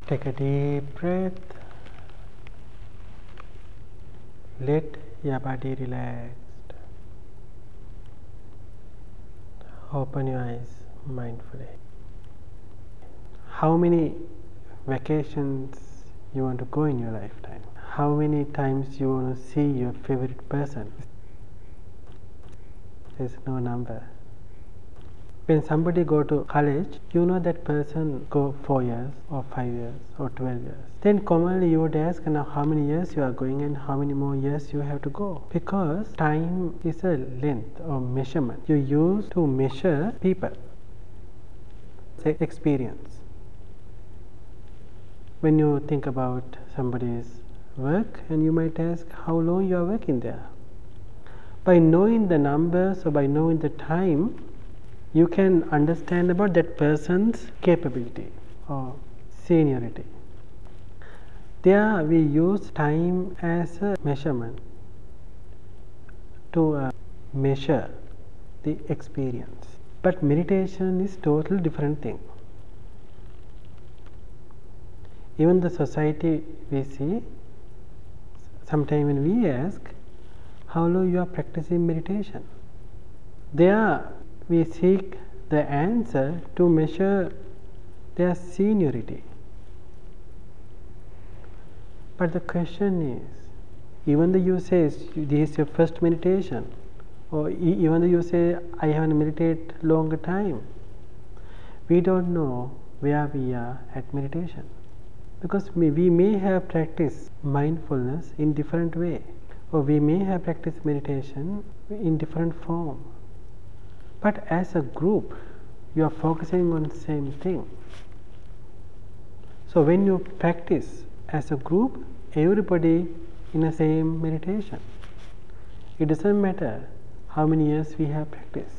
Take a deep breath. Let your body relax. Open your eyes mindfully. How many vacations you want to go in your lifetime? How many times you want to see your favorite person? There's no number. When somebody go to college, you know that person go 4 years or 5 years or 12 years. Then commonly you would ask, now how many years you are going and how many more years you have to go. Because time is a length or measurement you use to measure people. Say experience. When you think about somebody's work, and you might ask how long you are working there. By knowing the numbers or by knowing the time, you can understand about that person's capability or seniority. There we use time as a measurement to measure the experience. But meditation is totally different thing. Even the society we see, sometimes when we ask how long you are practicing meditation, there we seek the answer to measure their seniority. But the question is, even though you say this is your first meditation, or even though you say I haven't meditated longer time, we don't know where we are at meditation. Because we may have practiced mindfulness in different way, or we may have practiced meditation in different form. But as a group, you are focusing on the same thing. So when you practice as a group, everybody in the same meditation. It doesn't matter how many years we have practiced.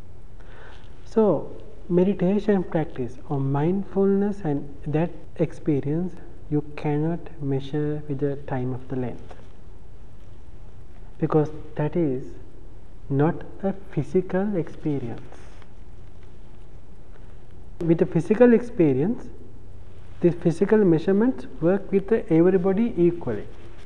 So meditation practice or mindfulness and that experience you cannot measure with the time of the length, because that is not a physical experience. With the physical experience, these physical measurements work with everybody equally.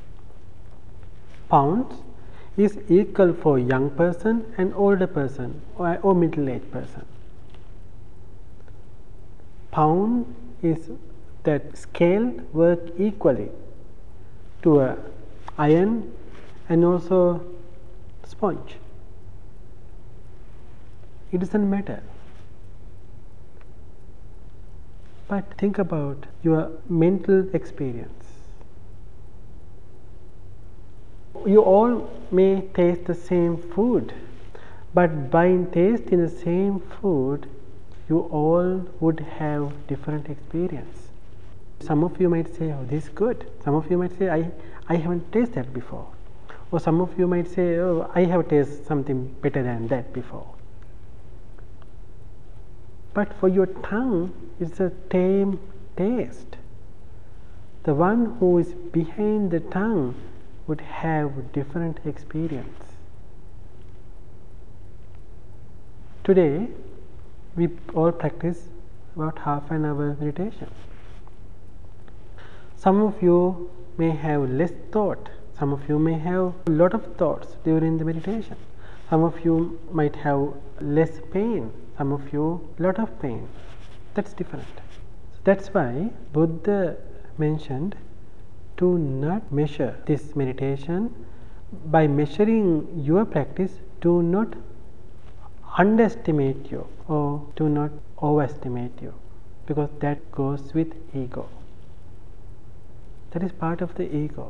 Pounds is equal for young person and older person or middle-aged person. Pound is that scale work equally to a iron and also sponge. It doesn't matter. But think about your mental experience. You all may taste the same food, but by tasting the same food, you all would have different experience. Some of you might say, oh, this is good. Some of you might say, I haven't tasted that before. Or some of you might say, oh, I have tasted something better than that before. But for your tongue, it's the same taste. The one who is behind the tongue would have different experience. Today, we all practice about half an hour meditation. Some of you may have less thought. Some of you may have a lot of thoughts during the meditation. Some of you might have less pain. Some of you lot of pain. That's different. That's why Buddha mentioned to not measure this meditation. By measuring your practice, do not underestimate you or do not overestimate you, because that goes with ego. That is part of the ego.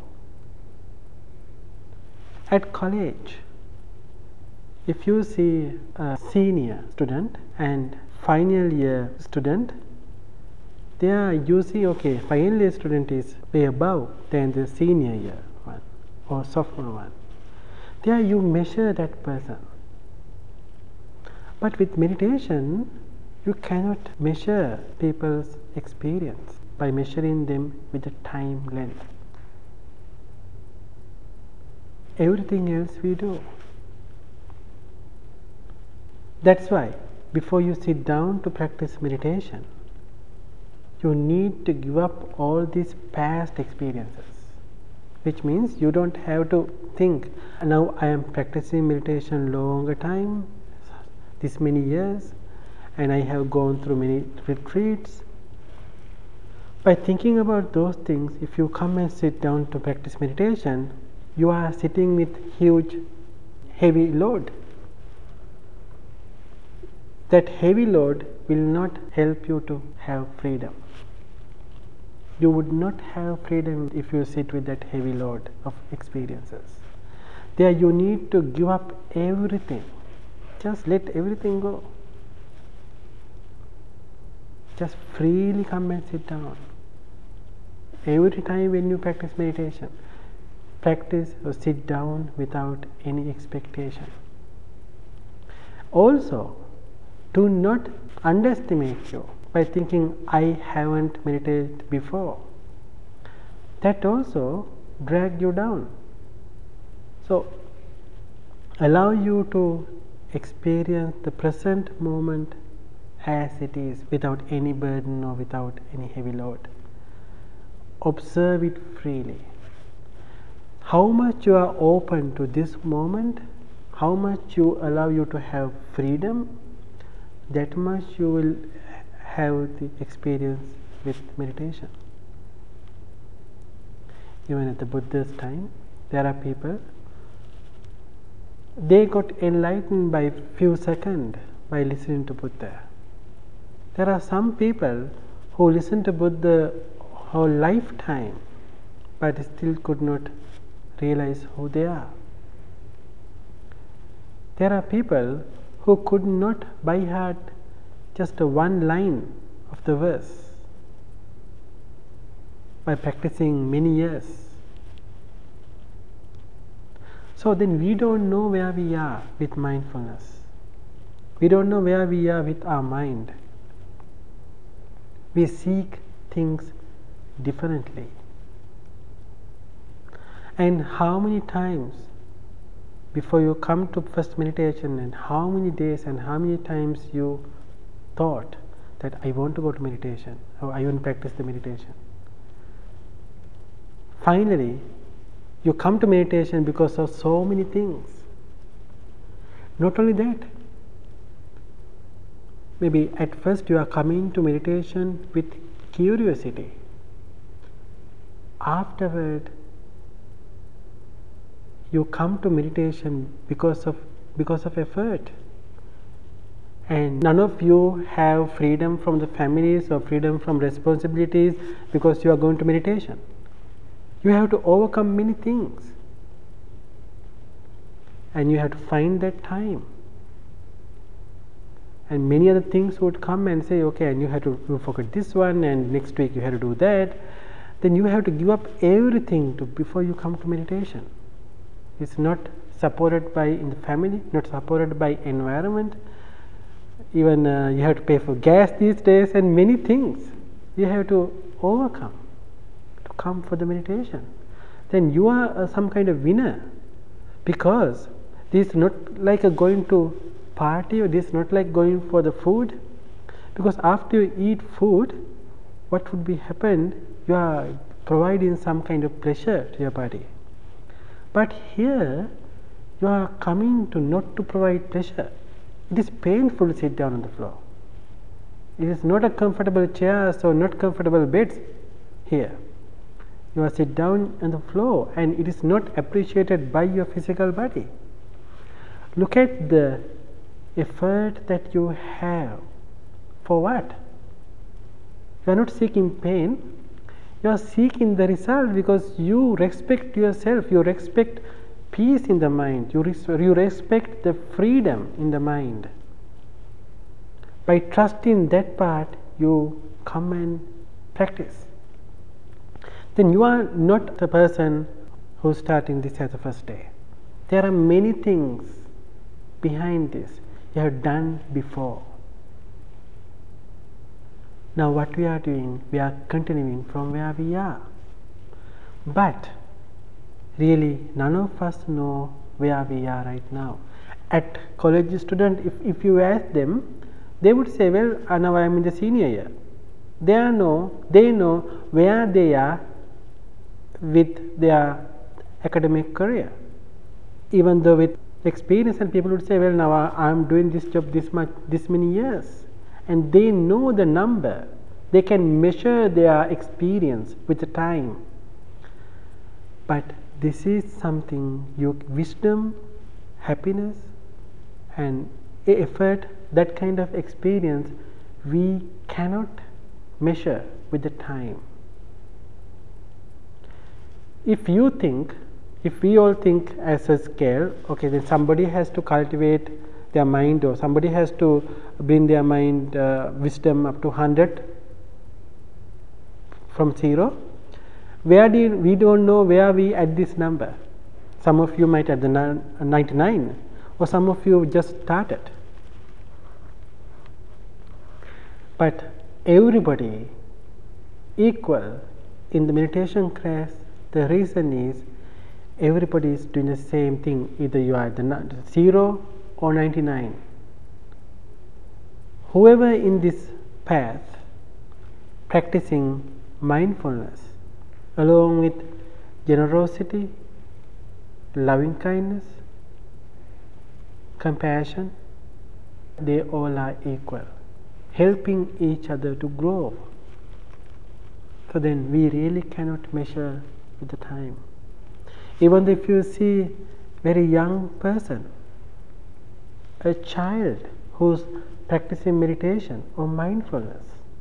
At college, if you see a senior student and final year student, there you see, okay, final year student is way above than the senior year one or sophomore one. There you measure that person. But with meditation, you cannot measure people's experience by measuring them with the time length. Everything else we do. That's why before you sit down to practice meditation, you need to give up all these past experiences, which means you don't have to think, now I am practicing meditation longer time, this many years, and I have gone through many retreats. By thinking about those things, if you come and sit down to practice meditation, you are sitting with huge heavy load. That heavy load will not help you to have freedom. You would not have freedom if you sit with that heavy load of experiences. There you need to give up everything. Just let everything go. Just freely come and sit down. Every time when you practice meditation, practice or sit down without any expectation. Also, do not underestimate you by thinking, I haven't meditated before. That also drags you down. So, allow you to experience the present moment as it is, without any burden or without any heavy load. Observe it freely. How much you are open to this moment, how much you allow you to have freedom, that much you will have the experience with meditation. Even at the Buddha's time, there are people, they got enlightened by few seconds by listening to Buddha. There are some people who listen to Buddha whole lifetime but still could not realize who they are. There are people who could not by heart just one line of the verse by practicing many years. So then we don't know where we are with mindfulness. We don't know where we are with our mind. We seek things differently. And how many times before you come to first meditation, and how many days and how many times you thought that I want to go to meditation or I want to practice the meditation. Finally, you come to meditation because of so many things. Not only that, maybe at first you are coming to meditation with curiosity. Afterward, you come to meditation because of effort. And none of you have freedom from the families or freedom from responsibilities because you are going to meditation. You have to overcome many things. And you have to find that time. And many other things would come and say, okay, and you have to forget this one, and next week you have to do that. Then you have to give up everything before you come to meditation. It's not supported by in the family, not supported by environment. Even you have to pay for gas these days, and many things you have to overcome to come for the meditation. Then you are some kind of winner, because this is not like going to party, or this is not like going for the food. Because after you eat food, what would be happened? You are providing some kind of pleasure to your body. But here you are coming to not to provide pleasure. It is painful to sit down on the floor. It is not a comfortable chairs or not comfortable beds here. You are sit down on the floor, and it is not appreciated by your physical body. Look at the effort that you have. For what? You are not seeking pain. You are seeking the result because you respect yourself. You respect peace in the mind. You respect the freedom in the mind. By trusting that part, you come and practice. Then you are not the person who is starting this as the first day. There are many things behind this you have done before. Now what we are doing, we are continuing from where we are. But really none of us know where we are right now. At college student, if you ask them, they would say, well, now I am in the senior year. They know where they are with their academic career. Even though with experience, and people would say, well, now I am doing this job this many years, and they know the number. They can measure their experience with the time. But this is something, your wisdom, happiness, and effort, that kind of experience we cannot measure with the time. If we all think as a scale, okay, then somebody has to cultivate their mind, or somebody has to bring their mind wisdom up to 100 from 0. We don't know where we at this number. Some of you might at the 99, or some of you just started. But everybody equal in the meditation class. The reason is everybody is doing the same thing. Either you are at 0 or 99. Whoever in this path practicing mindfulness along with generosity, loving kindness, compassion, they all are equal, helping each other to grow. So then we really cannot measure with the time. Even if you see very young person, a child who's practicing meditation or mindfulness,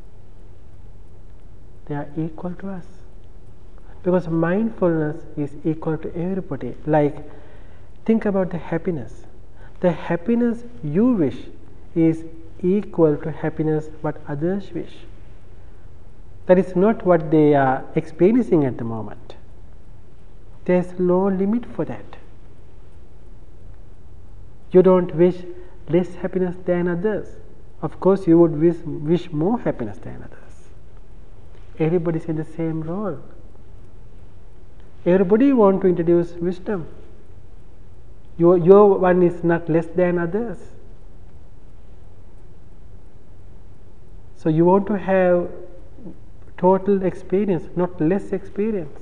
they are equal to us, because mindfulness is equal to everybody. Like, think about the happiness. The happiness you wish is equal to happiness what others wish. That is not what they are experiencing at the moment. There is no limit for that. You don't wish less happiness than others. Of course, you would wish more happiness than others. Everybody is in the same role. Everybody want to introduce wisdom. Your one is not less than others. So you want to have total experience, not less experience.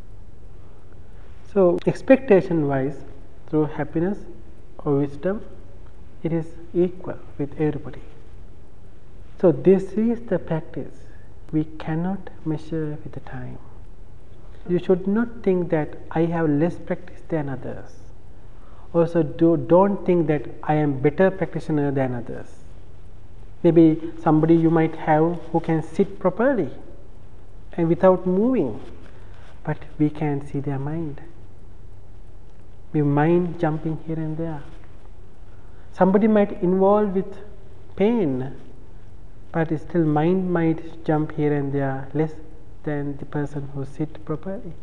So expectation wise, through happiness or wisdom, it is equal with everybody. So this is the practice. We cannot measure with the time. You should not think that I have less practice than others. Also, don't think that I am better practitioner than others. Maybe somebody you might have who can sit properly and without moving, but we can see their mind. We mind jumping here and there. Somebody might involve with pain, but still mind might jump here and there less than the person who sits properly.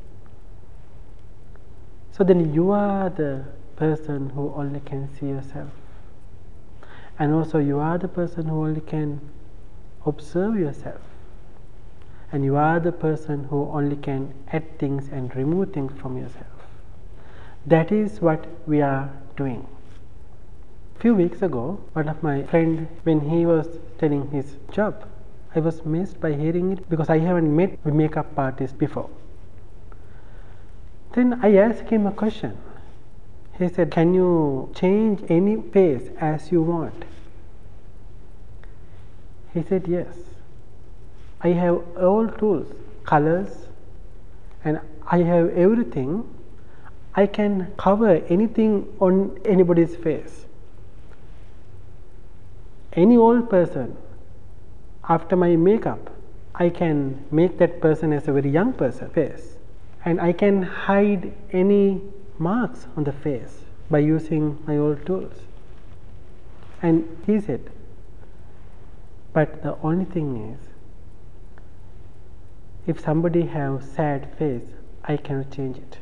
So then you are the person who only can see yourself, and also you are the person who only can observe yourself, and you are the person who only can add things and remove things from yourself. That is what we are doing. A few weeks ago, one of my friends, when he was telling his job, I was amazed by hearing it, because I haven't met a makeup artist before. Then I asked him a question. He said, can you change any face as you want? He said, yes. I have all tools, colors, and I have everything. I can cover anything on anybody's face. Any old person, after my makeup, I can make that person as a very young person face, and I can hide any marks on the face by using my old tools. And he said, but the only thing is, if somebody have sad face, I cannot change it.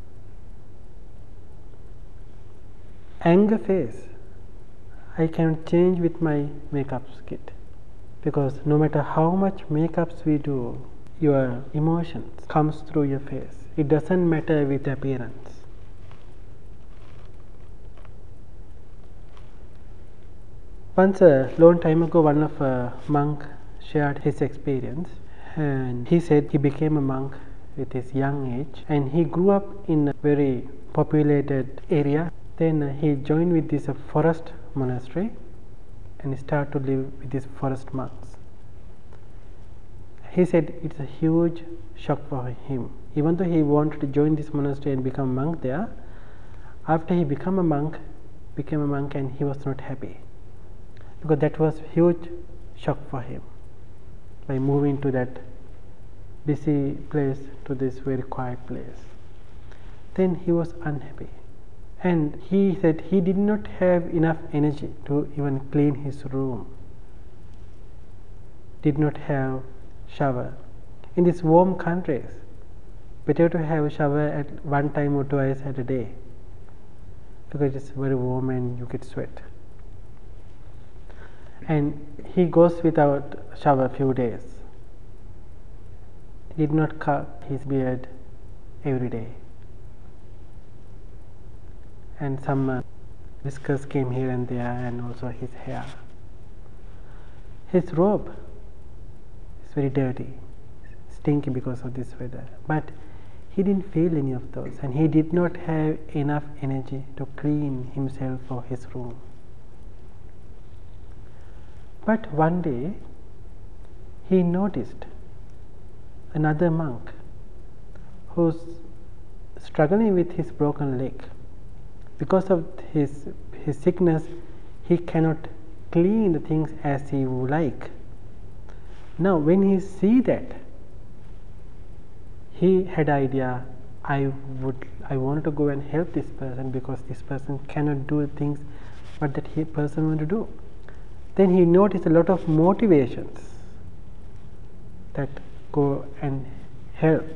Anger face, I can change with my makeup kit, because no matter how much makeups we do, your emotions comes through your face. It doesn't matter with appearance. Once a long time ago, one of a monk shared his experience, and he said he became a monk with his young age, and he grew up in a very populated area. Then he joined with this forest monastery and he started to live with these forest monks. He said it's a huge shock for him. Even though he wanted to join this monastery and become a monk there, after he became a monk and he was not happy, because that was huge shock for him, by moving to that busy place to this very quiet place. Then he was unhappy, and he said he did not have enough energy to even clean his room, did not have shower. In these warm countries, better to have a shower at one time or twice a day, because it's very warm and you get sweat. And he goes without shower a few days. He did not cut his beard every day, and some whiskers came here and there, and also his hair. His robe is very dirty, stinky because of this weather, but he didn't feel any of those, and he did not have enough energy to clean himself or his room. But one day he noticed another monk who's struggling with his broken leg. Because of his sickness, he cannot clean the things as he would like. Now when he see that, he had idea, I want to go and help this person, because this person cannot do things what that person want to do. Then he noticed a lot of motivations that go and help.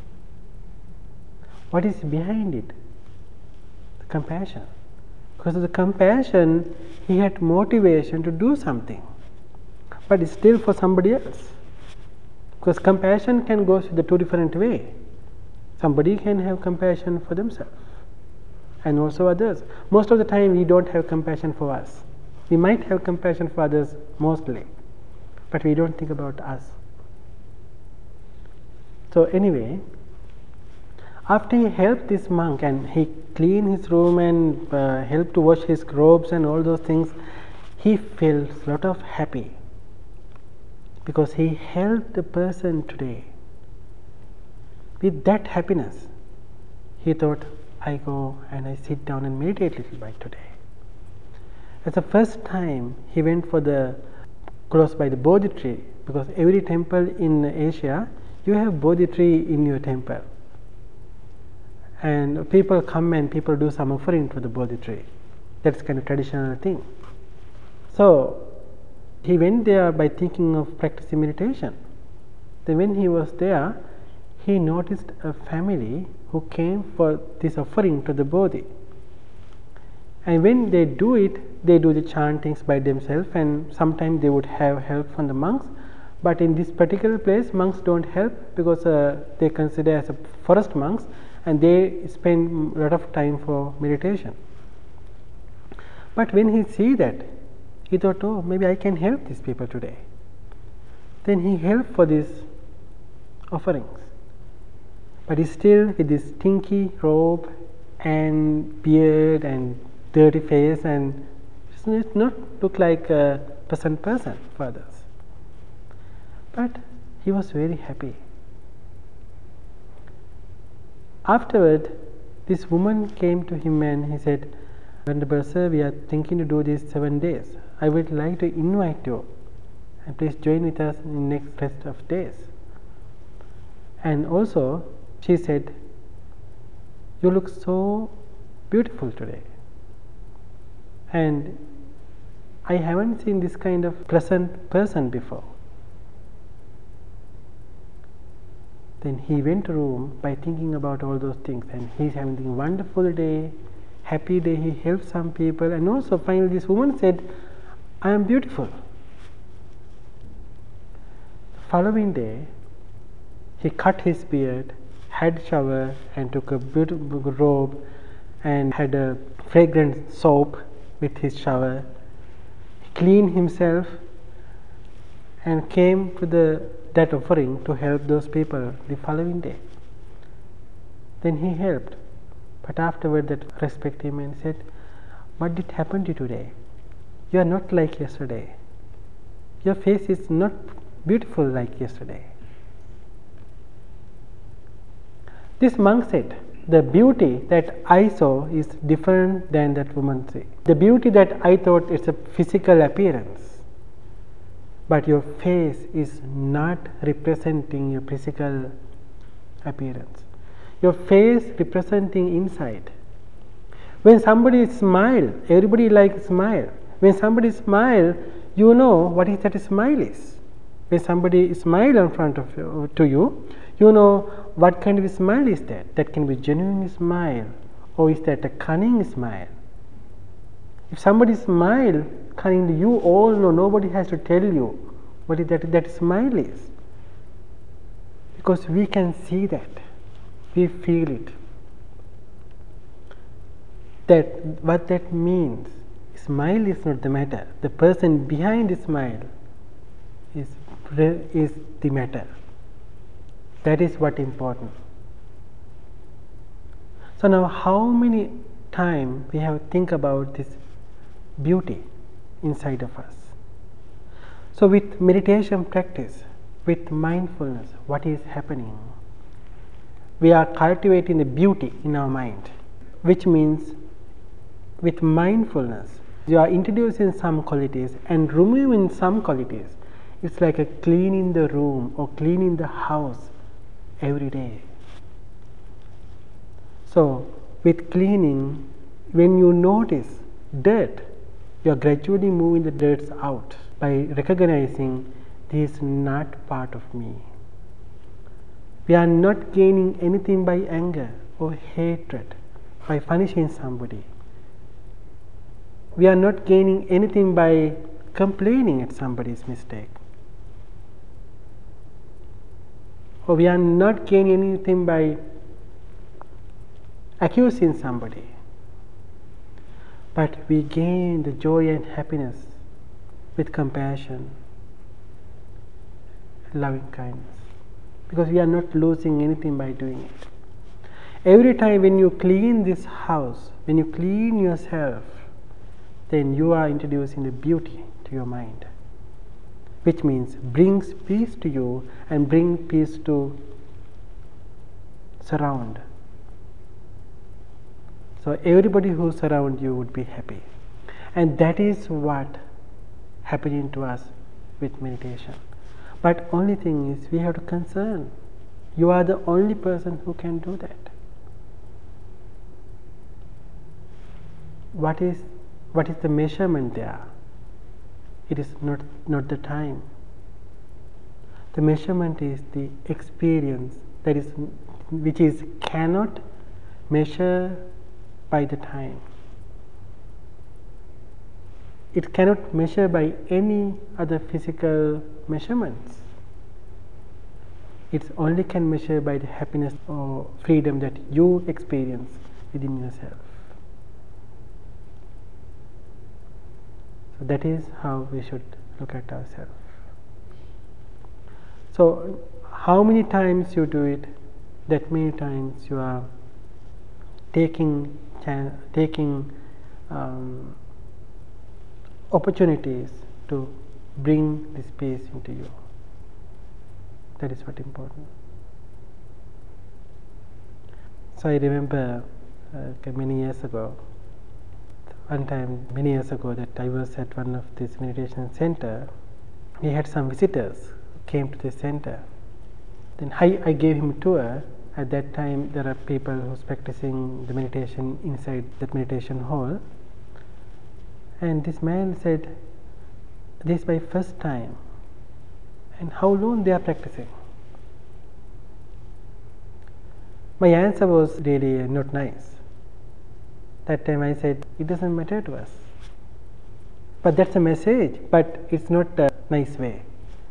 What is behind it? The compassion. Because of the compassion, he had motivation to do something, but it's still for somebody else. Because compassion can go the two different ways. Somebody can have compassion for themselves and also others. Most of the time we don't have compassion for us. We might have compassion for others mostly, but we don't think about us. So anyway, after he helped this monk and he cleaned his room and helped to wash his robes and all those things, he felt a lot of happy, because he helped the person today. With that happiness, he thought, I go and I sit down and meditate a little bit today. That's the first time he went for the close by the Bodhi tree, because every temple in Asia you have Bodhi tree in your temple, and people come and people do some offering to the Bodhi tree. That's kind of traditional thing. So he went there by thinking of practicing meditation. Then when he was there, he noticed a family who came for this offering to the Bodhi. And when they do it, they do the chantings by themselves, and sometimes they would have help from the monks. But in this particular place, monks don't help, because they consider as a forest monks, and they spend a lot of time for meditation. But when he see that, he thought, oh, maybe I can help these people today. Then he helped for these offerings. But he still with this stinky robe and beard and dirty face, and it's not look like a pleasant person for others. But he was very happy. Afterward, this woman came to him and he said, Venerable Sir, we are thinking to do this 7 days. I would like to invite you, and please join with us in next rest of days. And also she said, you look so beautiful today, and I haven't seen this kind of pleasant person before. Then he went to room by thinking about all those things, and he's having a wonderful day, happy day. He helped some people, and also finally this woman said, I am beautiful. The following day, he cut his beard, had shower, and took a beautiful robe, and had a fragrant soap with his shower. He cleaned himself, and came to that offering to help those people the following day. Then he helped, but afterward that respected him and said, "What did happen to you today? You are not like yesterday. Your face is not beautiful like yesterday." This monk said, "The beauty that I saw is different than that woman saw. The beauty that I thought is a physical appearance, but your face is not representing your physical appearance. Your face representing inside. When somebody smiles, everybody likes smile. When somebody smiles, you know what is that smile is. When somebody smiles in front of you, to you, you know what kind of smile is that. That can be genuine smile, or is that a cunning smile. If somebody smiles cunningly, you all know. Nobody has to tell you what is that smile is, because we can see that, we feel it. That what that means. Smile is not the matter. The person behind the smile is the matter. That is what important. So now, how many times we have think about this beauty inside of us? So with meditation practice, with mindfulness, what is happening? We are cultivating the beauty in our mind, which means with mindfulness, you are introducing some qualities and removing some qualities. It's like a cleaning the room or cleaning the house every day. So with cleaning, when you notice dirt, you are gradually moving the dirt out by recognizing this is not part of me. We are not gaining anything by anger or hatred, by punishing somebody. We are not gaining anything by complaining at somebody's mistake. Or we are not gaining anything by accusing somebody. But we gain the joy and happiness with compassion, loving kindness, because we are not losing anything by doing it. Every time when you clean this house, when you clean yourself, then you are introducing the beauty to your mind, which means brings peace to you and bring peace to surround. So everybody who surround you would be happy, and that is what happening to us with meditation. But only thing is, we have to concern. You are the only person who can do that. What is the measurement there? It is not the time. The measurement is the experience, that is, which is cannot measure by the time. It cannot measure by any other physical measurements. It only can measure by the happiness or freedom that you experience within yourself. So that is how we should look at ourselves. So how many times you do it, that many times you are taking opportunities to bring this peace into you. That is what important. So I remember many years ago, many years ago, that I was at one of this meditation center. We had some visitors who came to the center. Then I gave him a tour. At that time, there are people who's practicing the meditation inside that meditation hall. And this man said, "This is my first time." And how long they are practicing? My answer was really not nice. That time I said, it doesn't matter to us. But that's a message, but it's not a nice way.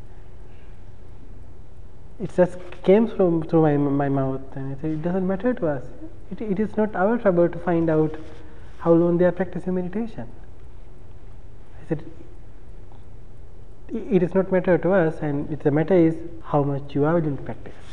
It just came through my mouth, and I said, it doesn't matter to us. It is not our trouble to find out how long they are practicing meditation. I said, it is not matter to us, and the matter is how much you are willing to practice.